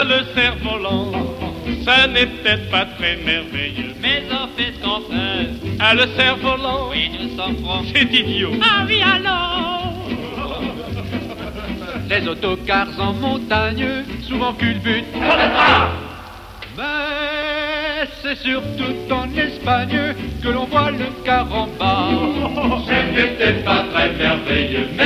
Le cerf-volant, ça n'est peut-être pas très merveilleux, Mais en fait qu'en fait, ah, le cerf-volant, oui, 200 francs. c'est idiot. Ah oui, alors les autocars en montagne, souvent culbutent. Mais c'est surtout en Espagne que l'on voit le car en bas. Ce n'est peut-être pas très merveilleux,